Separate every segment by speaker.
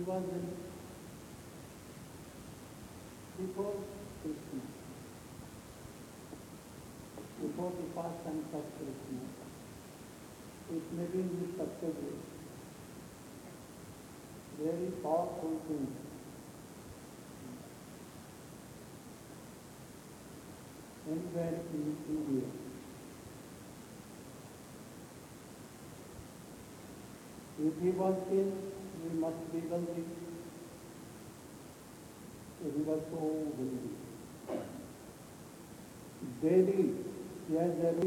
Speaker 1: was in before Krishna, before the pastimes of Krishna. It may be in the Satyaved, very powerful thing. Anywhere in India. If he was killed, we must be wealthy. He was so wealthy. Daily, he has every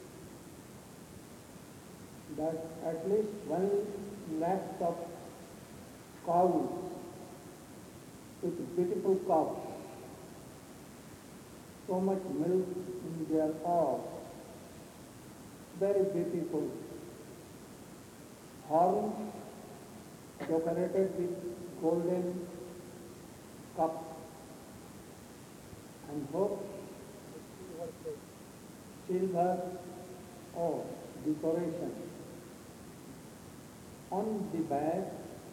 Speaker 1: that at least 1 lakh of cows with beautiful cows, so much milk in their paws, very beautiful. Horns decorated with golden cups and hooks, silver or decoration. On the back,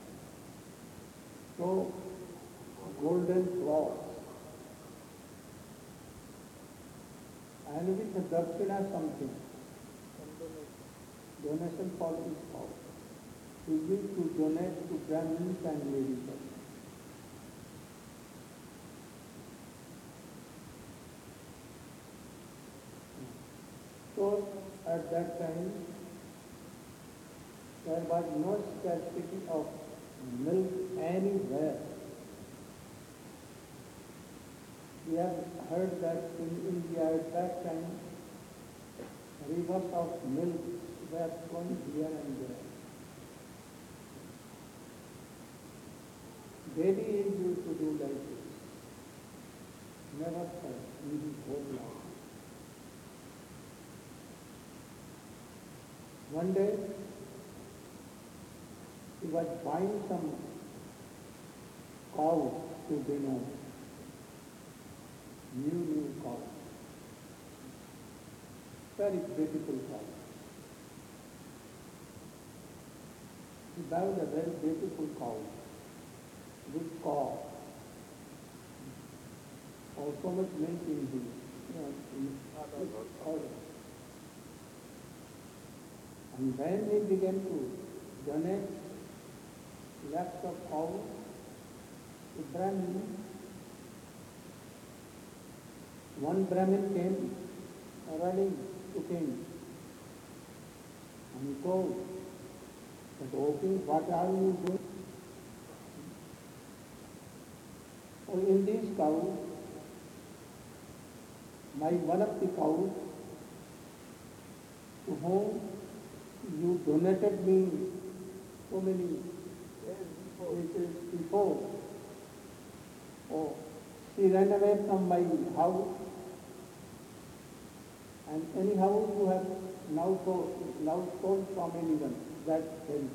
Speaker 1: so golden cloth. And with a dakshina something, donation for his house. He used to donate to Brahmins and ladies. So at that time, there was no scarcity of milk anywhere. We have heard that in India at that time, rivers of milk were flowing here and there. Daily he used to do like this. Never felt in his whole life. One day, he was buying some cows to dinner. New cows. Very beautiful cows. He bought a very beautiful cow. Good cow. Also much milk in his order. And when he began to donate lakhs of cows to Brahmin, one Brahmin came running to him and told that, "O king, what are you doing? Oh, in these cows, one of the cows to whom you donated me so many years before, oh, she ran away from my house, and anyhow you have now sold from anyone that help.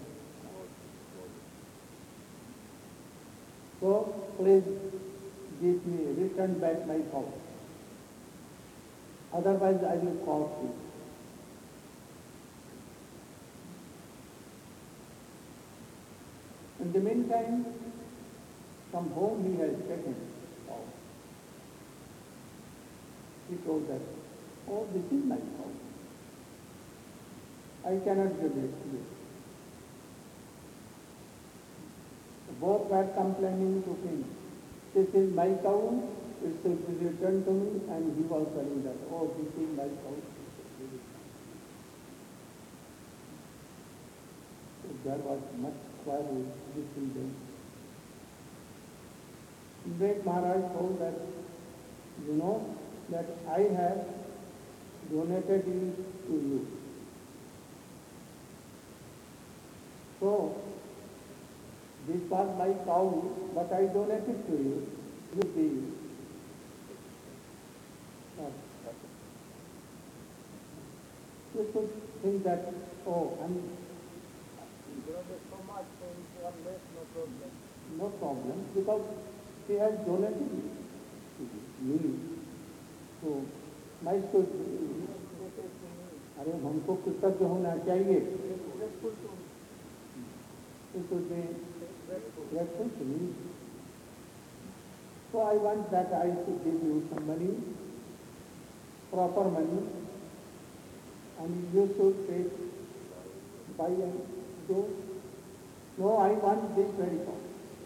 Speaker 1: So please give me, return back my house. Otherwise I will cause you." In the meantime, from whom he has taken cow, he told that, "Oh, this is my cow. I cannot give it to you." Both were complaining to him, "This is my cow, it should be returned to me," and he was telling that, "Oh, this is my cow." So there was much quarrel between them. Vivek Maharaj told that, "You know that I have donated it to you. So, this was my cow, but I donated to you. You be." You should think that, "Oh,
Speaker 2: so much, so if you are less, no problem."
Speaker 1: no problem, because he has donated it to me. So, my should, अरे हमको कृतज्ञ होना चाहिए. It should be grateful to me. So I want that I should give you some money, proper money, and you should take, buy and do. No, I want this very cow.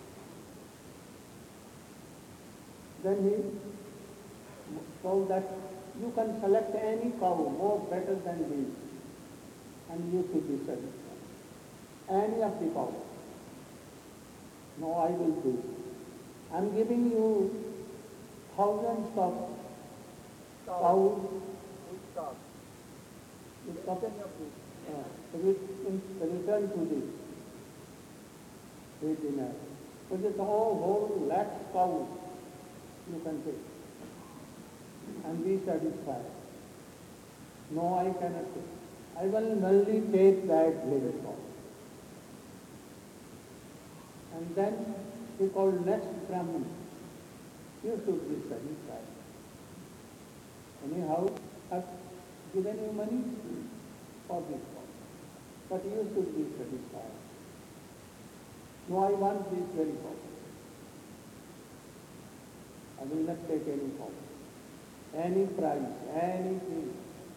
Speaker 1: Then he told that you can select any cow more better than this, and you should be satisfied. Any of the cows. No, I will do. I am giving you thousands of cows with return to this. With dinner. But it's whole lakhs cows you can take and be satisfied. No, I cannot take. I will only take that little cow. And then he called next Brahmin. You should be satisfied. Anyhow, I've given you money for this cow. But you should be satisfied. No, I want this very cow. I will not take any cow. Any price, anything.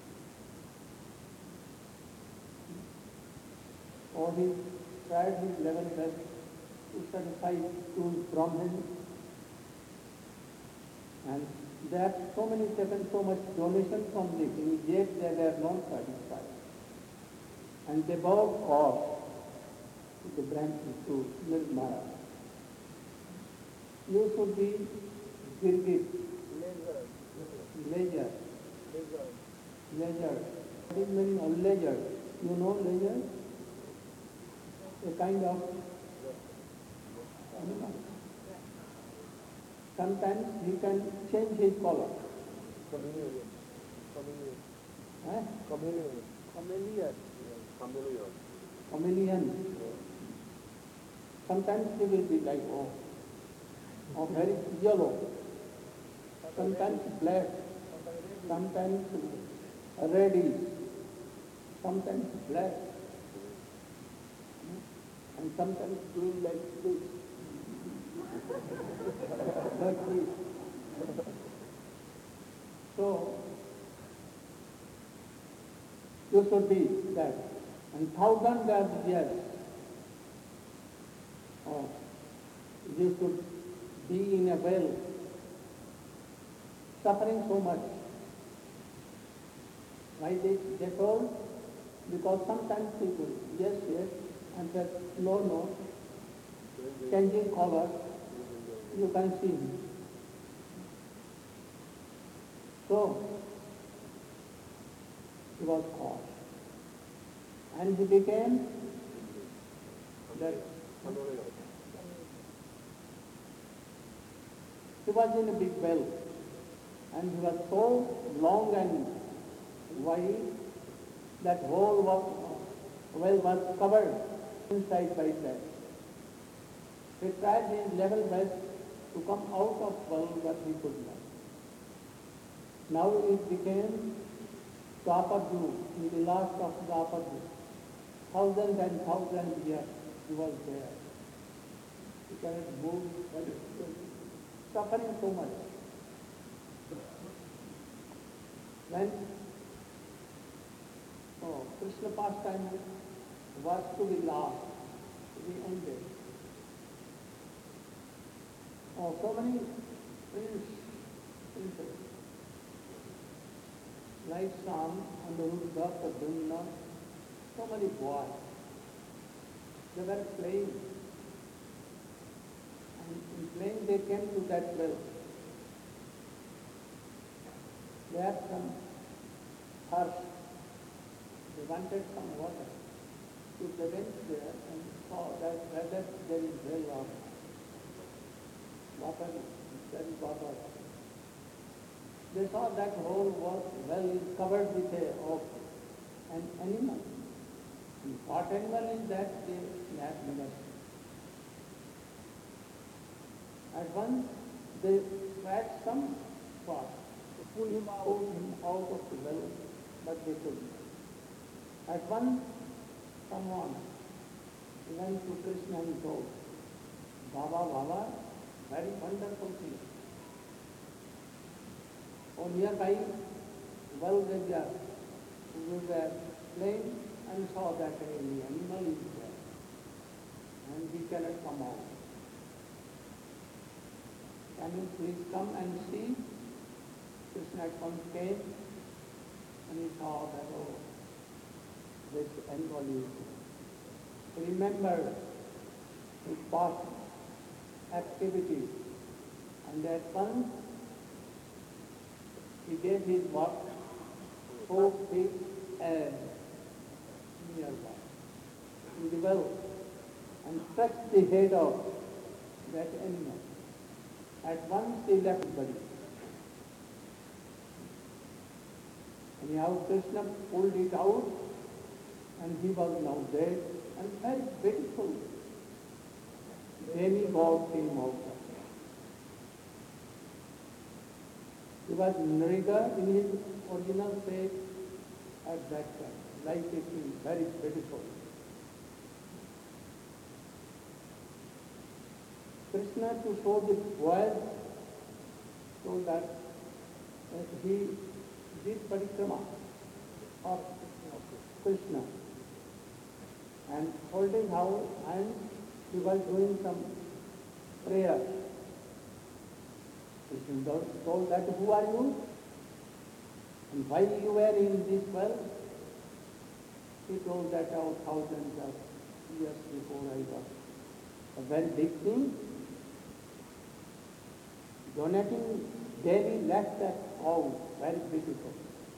Speaker 1: Or he tried his level best to satisfy to Brahmin. And they had so many taken so much donation from the king, yet they were not satisfied. And they bowed off to the Brahmin, to Nirmala. You should be Girgit, leisure. What is meaning of leisure? You know leisure? A kind of animal. Sometimes he can change his color. Chameleon. Sometimes he will be like, very yellow. Sometimes black. Sometimes reddish. Sometimes black. And sometimes green like this. Like this. So, you should be that. And thousands of years, you should be in a well, suffering so much. Why they told? Because sometimes people, yes, and said, no, changing color, you can see him. So, he was caught. And he became that he was in a big well, and he was so long and wide that whole well was covered inside by that. He tried his level best to come out of well, but he could not. Now it became Dwapar-Yug, in the last of Dwapar-Yug. Thousands and thousands years he was there. He cannot move, but he was suffering so much. When Krishna pastime was to be last, to be ended. So many princes, like Sam, Anuruddha, Pradyumna, so many boys. They were playing. And in playing they came to that well. They had some thirst. They wanted some water. So they went there and saw that whether there is well or water, there is water. They saw that whole well is covered with an animal. And what animal is that? They have never seen. At once they scratched some spot to pull him out of the well, but they couldn't. At once someone went to Krishna and told, Baba, Baba, very wonderful thing. Oh, nearby, well, we were playing and saw that the animal is there, and we cannot come out. Can you please come and see? Krishna at once came, and he saw that, oh, this animal is. Remember his past activities, and at once he gave his work so big as nearby in the well and struck the head of that animal. At once he left the body. Anyhow, Krishna pulled it out and he was now dead and very beautiful. Demigod came out. He was Nriga in his original shape at that time, like it is very beautiful. Krishna, to show the voice, so that he did parikrama of Krishna, and holding out hands, he was doing some prayer. Krishna told that, who are you? And while you were in this well, he told that thousands of years before I was a very big thing. Donating daily left that cow, very beautiful.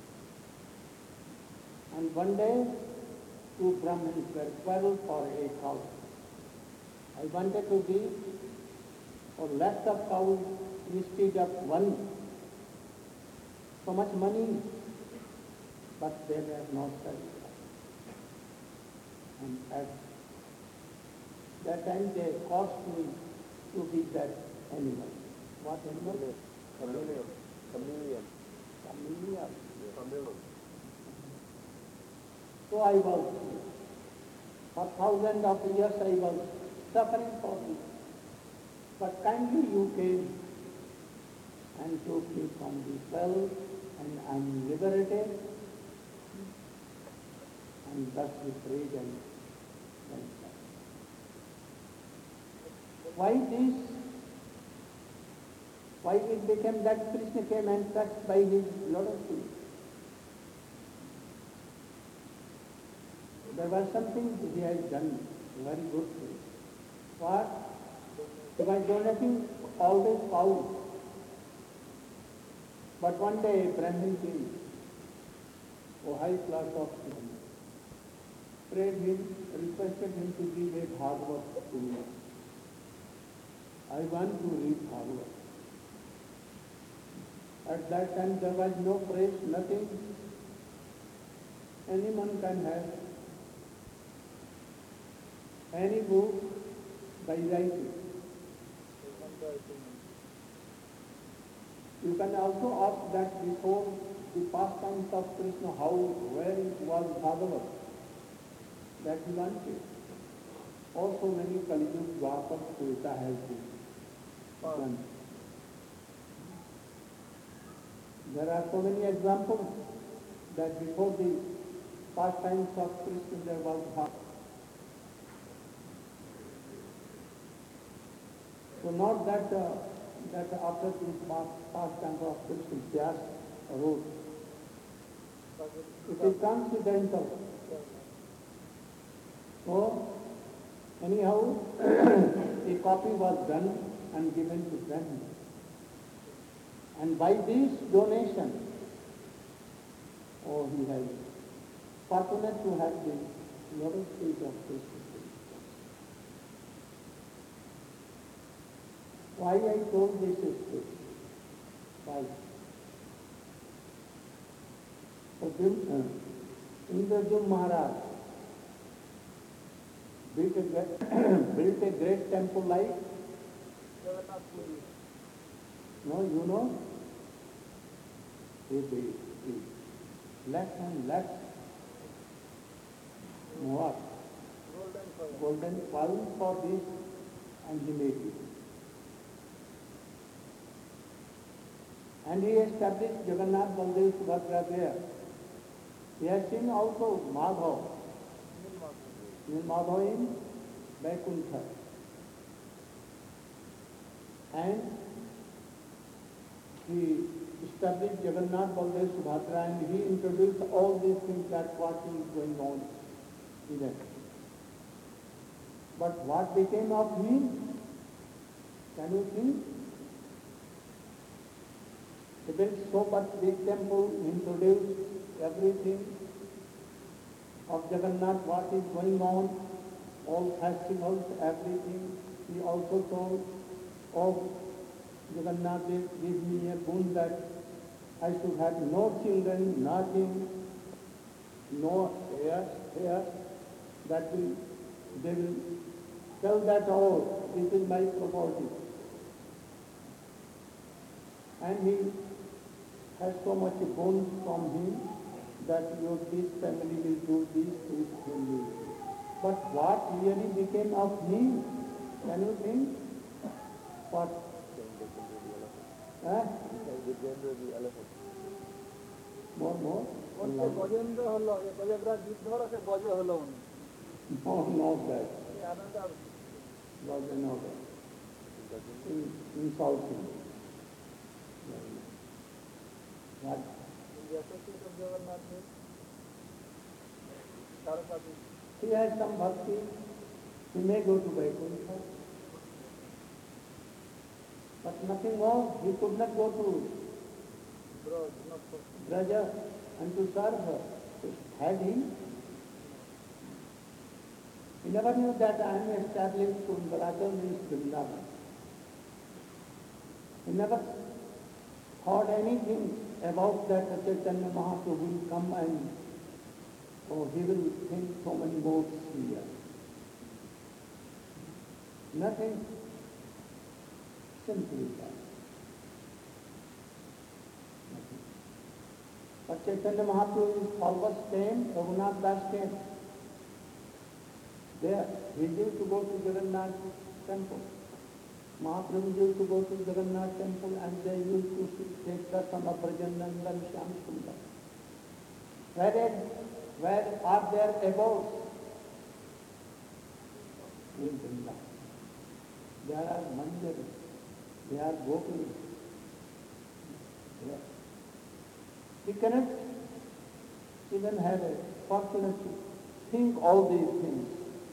Speaker 1: And one day, two Brahmins were quarreled for a cow. I wanted to give or less of cows instead of one. So much money, but they were not satisfied. And at that time they cost me to be that animal. What animal?
Speaker 2: Chameleon. Chameleon.
Speaker 1: Chameleon.
Speaker 2: Chameleon.
Speaker 1: So I was, for thousands of years I was suffering for this. But kindly you came and took me from this well, and I am liberated, and thus we prayed and went back. Why this? Why it became that Krishna came and touched by his lotus feet? There was something he had done, very good thing. What? He was donating always cows. But one day a Brahmin king, a high class of people, prayed him, requested him to give a Bhagavad to me. I want to read Bhagavad. At that time there was no press, nothing. Anyone can have any book by writing. You can also ask that before the pastimes of Krishna, how, where it was Bhagavad, that he wanted. Also many Kali Yuga, Dwapar, Treta has been done. There are so many examples that before the pastimes of Krishna there was Bhagavad. So not that after the pastimes of Krishna, Vyas wrote. It is coincidental. So anyhow, a copy was done and given to Brahman. And by this donation, oh, he has fortunate to have the lotus feet of Krishna. Why I told this story? Why? So Indrajum Maharaj built a great temple like, no, you know, the left hand left, what? Golden pulse for this and he made it. And he established Jagannath, Baldev, Subhadra there. He has seen also Madhav, Madhav in Vaikuntha. And he established Jagannath, Baldev, Subhadra, and he introduced all these things that what is going on in them. But what became of him? Can you think? He built so much big temple, introduced everything of Jagannath, what is going on, all festivals, everything. He also told, oh, Jagannath, give me a boon that I should have no children, nothing, no heirs, that will, they will tell that, oh, this is my property. And he has so much boons from him that this family will do this family. But what really became of him? Can you think? What? More?
Speaker 3: Gajendra হলো গজেন্দ্র যুদ্ধ হলো সে গজ হলো উনি
Speaker 1: No, not that. Doesn't know that. Insulting. What? He has some bhakti. He may go to Vaikuntha. But nothing more. He could not go to Braja and to serve her. Had he? He never knew that I am established in Braja means Vrindavan. He never thought anything about that Chaitanya Mahaprabhu will come and he will think so many boats here. Nothing. Simply that. Nothing. But Chaitanya Mahaprabhu's followers came, Raghunath Das came. There, he used to go to Jagannath temple. Mahaprabhu used to go to Jagannath temple and they used to take darshan of Brajanandan Shyam Sundar. Where are their abodes? In Vrindavan. There are mandirs, there are gopis. We cannot even have a fortune to think all these things.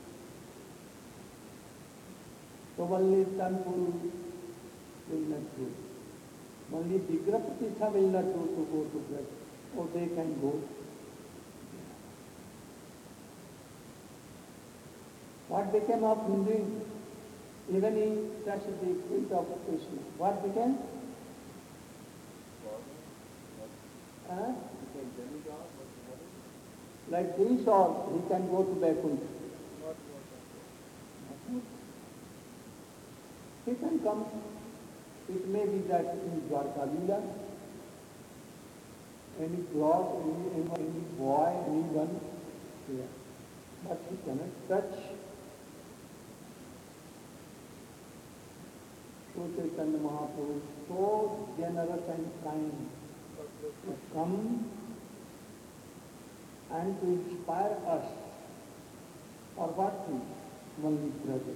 Speaker 1: So only temple will not do. Only Vigraha Pratishtha will not do to go to Braj. Or they can go. What became of Hindu? Even he touched the feet of Krishna. What became? Like these all, he can go to Vaikuntha. He can come. It may be that in Dwarka Leela, any god, any boy, anyone, yeah. But he cannot touch. So Chaitanya Mahaprabhu is so generous and kind to come and to inspire us for what thing? Only Braja.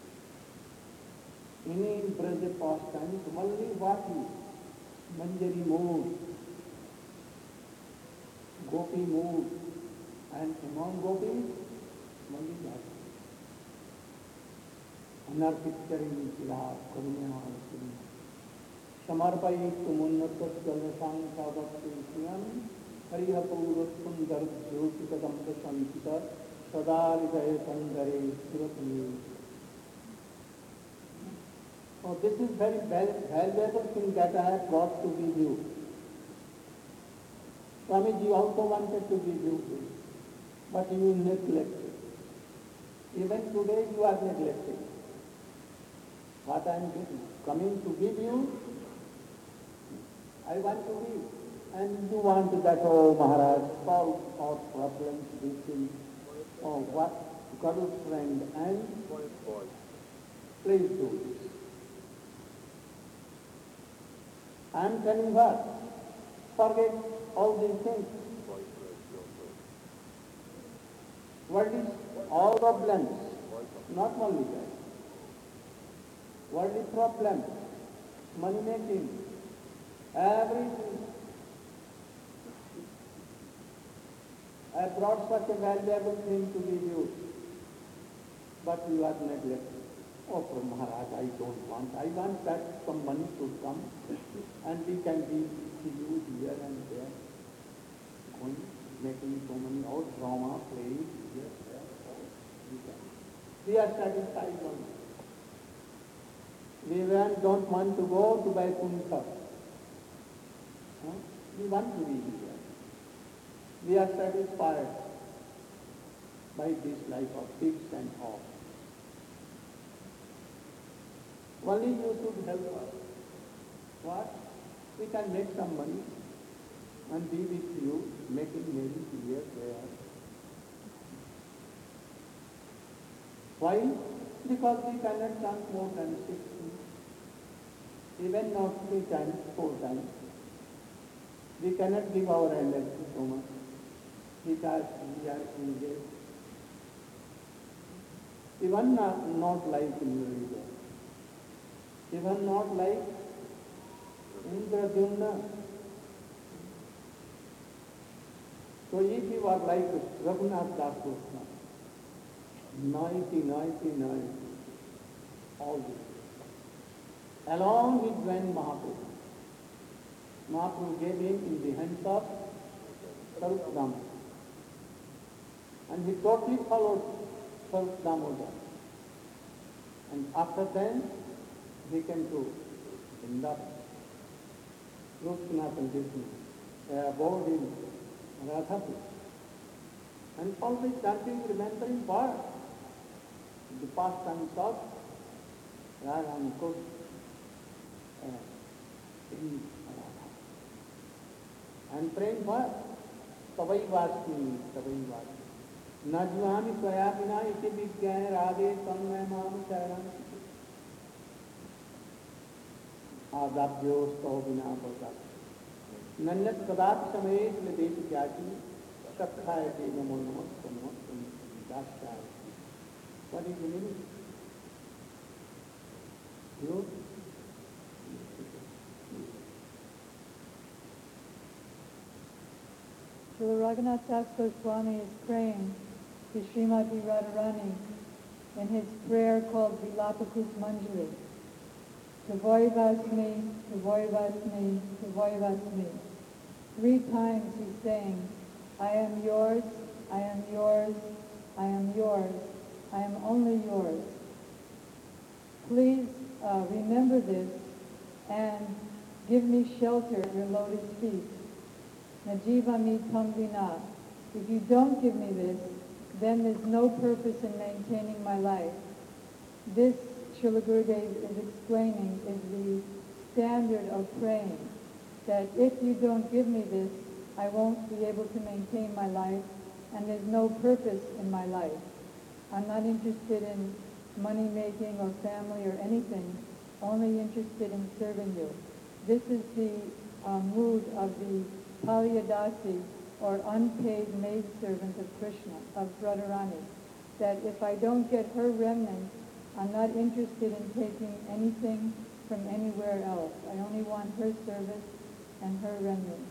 Speaker 1: Any Braja pastimes, only what is? Manjari mood, Gopi mood, and among gopis, only that. Anarpit karin silah karunya asuna. Samarpayitu munnatat jalasang savakti siyam hariha purut sundar jyoti kadamta santita sadari gaye kandare suratni. So this is very valuable thing that I have brought to give you. Swamiji also wanted to give you this, but you neglected. Even today you are neglecting. What I am coming to give you, I want to give. And you want that, oh Maharaj, solve our problems, this thing. Oh, what? God's friend and Please do this. I am telling her, forget all these things. What is all problems? Not only that. Worldly problems, money making, everything. I brought such a valuable thing to give you, but you are neglected. Oh, Maharaj, I don't want. I want that some money should come and we can give to you here and there. Going, making so many out drama, playing here, there, all. We are satisfied on it. We don't want to go to Vaikuntha. We want to be here. We are satisfied by this life of peace and all. Only you should help us. What? We can make some money and be with you, making merry here, there. Why? Because we cannot chant more than 6, even not 3 times, 4 times. We cannot give our energy so much because we are engaged. Even not like in the river. Even not like Indradyumna. So if you are like Raghunath Das Goswami, 99, all this. Along with when Mahaprabhu gave him in the hands of Sarup Damodar. And he totally followed Sarup Damodar. And after then, he came to Vrindavan. Rukrishnath and Vishnu, they abode in Radhapur. And always chanting, remembering what? The pastimes of Radha and Krishna in Radha. And praying what? Tavai Vasmi. Najvami Swayapina iti Vigyaya Radhe Tanmay Mam Charan. Adabhyo Staho Vina Bhagavad. Nanyat Kadat Samayet Ledesh Gyati Shakhayate Namo Namo Namo Dashaya. What is the meaning? You?
Speaker 4: Srila Raghunath Das Goswami is praying to Srimati Radharani in his prayer called Vilapakus Manjari. Tavoivasmi, Tavoivasmi, Tavoivasmi. 3 times he's saying, I am yours, I am yours, I am yours, I am only yours. Please remember this and give me shelter at your lotus feet. Najivami Tamvina. If you don't give me this, then there's no purpose in maintaining my life. This, Srila Gurudev is explaining, is the standard of praying. That if you don't give me this, I won't be able to maintain my life, and there's no purpose in my life. I'm not interested in money making or family or anything, only interested in serving you. This is the mood of the Palyadasi, or unpaid maidservant of Krishna, of Radharani. That if I don't get her remnant, I'm not interested in taking anything from anywhere else. I only want her service and her remnant.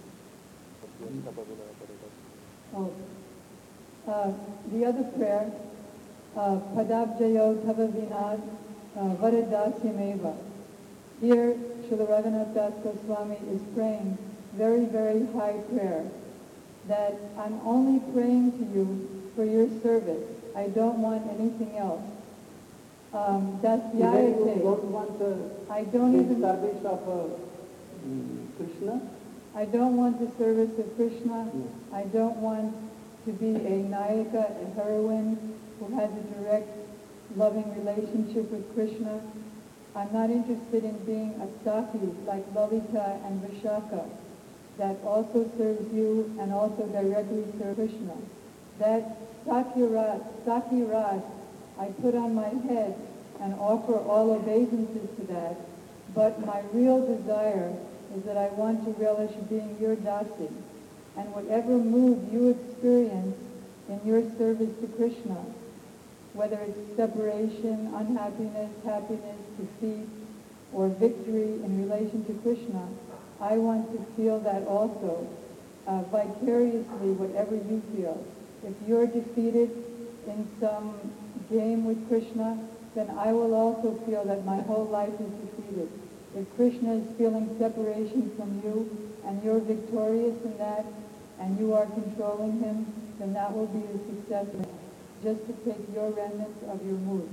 Speaker 4: The other prayer, Padabjayo Tava Vinad Varadasyameva. Here, Srila Raghunath Das Goswami is praying very, very high prayer, that I'm only praying to you for your service. I don't want anything else. That's the
Speaker 1: Even you don't want
Speaker 4: I don't
Speaker 1: the
Speaker 4: even
Speaker 1: service of Krishna?
Speaker 4: I don't want the service of Krishna.
Speaker 1: No.
Speaker 4: I don't want to be a Nayaka, a heroine who has a direct loving relationship with Krishna. I'm not interested in being a Saki like Lalita and Vishaka that also serves you and also directly serves Krishna. That Saki Ras I put on my head and offer all obeisances to that, but my real desire is that I want to relish being your dasi, and whatever mood you experience in your service to Krishna, whether it's separation, unhappiness, happiness, defeat, or victory in relation to Krishna, I want to feel that also, vicariously, whatever you feel. If you're defeated in some game with Krishna, then I will also feel that my whole life is defeated. If Krishna is feeling separation from you, and you're victorious in that, and you are controlling him, then that will be the success, just to take your remnants of your mood.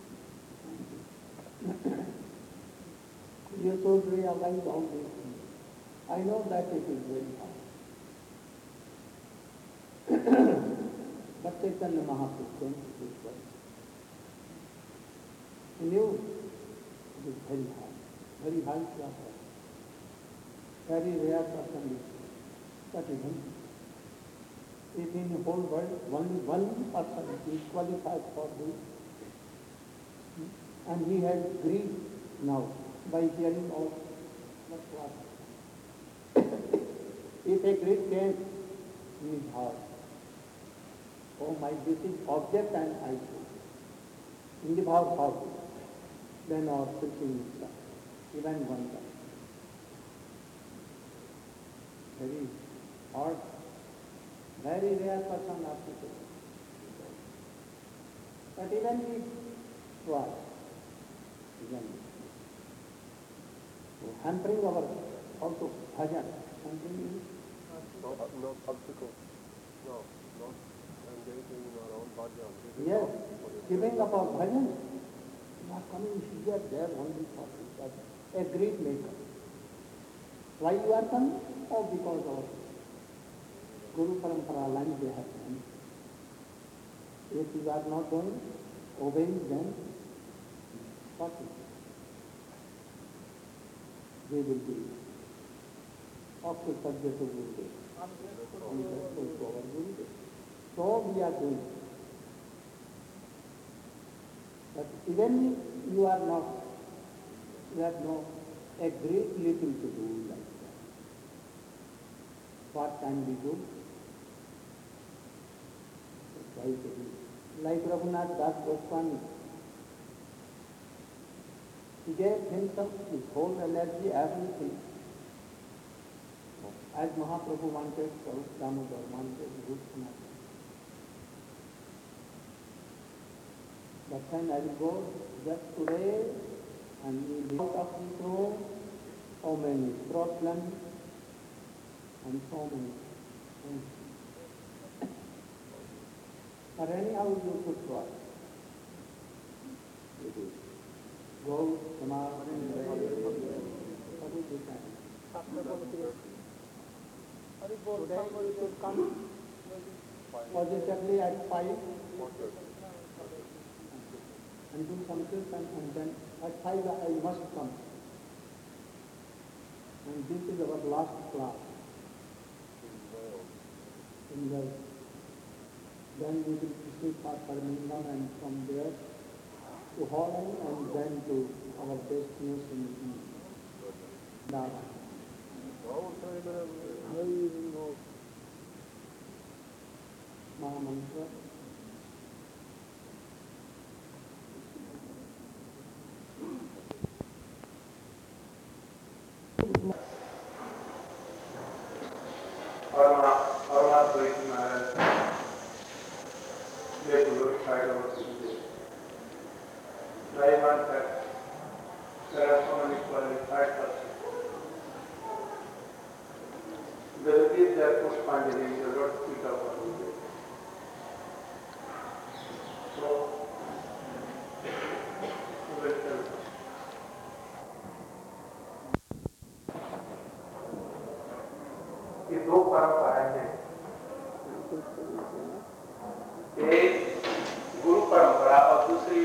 Speaker 1: You should realize all these things. I know that it is very hard. But Chaitanya Mahaprabhu came to this world. He knew it is very hard, very high class, very rare person. But even if in the whole world only one person is qualified for this, and he has greed now by hearing all the class. If a greed came in his heart, oh my, this is object and I do. In the power of it, then our preaching is done, even one time. Very hard, very rare person are people. But even we try, even so hampering our also bhajan, hampering
Speaker 2: No obstacle. No, not engaging in our own bhajan.
Speaker 1: yes, giving up our bhajan, not coming here, there only for that. A great maker. Why you are coming? Oh, because of Guru Parampara line they have done. If you are not going, obeying them, what is it? They will be up to subject to Gurudev. And grateful to our Gurudev. So we are doing. But even if you are not, you have no a great little to do like that. What can we do? Try to do. Like Raghunath Das Goswami, he gave himself his whole energy, everything. As Mahaprabhu wanted, Swarup Damodar wanted, Rup. But then I will go just today and we will out of this room, so many problems and so many things. But anyhow you should try. It is. Go, Samar, what is the time? Today you should come positively at 5 and do some kirtan, and then at 5 I must come. And this is our last class in the. Then we will proceed for Birmingham and from there to Holland and then to our destination in Dhaka. Mahamantra.
Speaker 5: ये दो परंपराएं हैं। एक गुरु परंपरा और दूसरी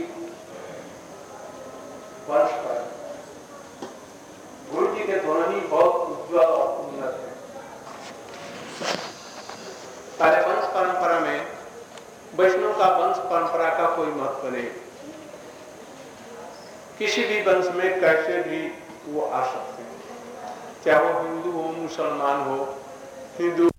Speaker 5: वंश परंपरा। गुरु जी के दोनों ही बहुत उज्ज्वल और उन्नत हैं। पहले वंश परंपरा में वैष्णव का वंश परंपरा का कोई महत्व नहीं। किसी भी वंश में कैसे भी वो आ सकते हैं, चाहे वो हिंदू हो मुसलमान हो, हिंदू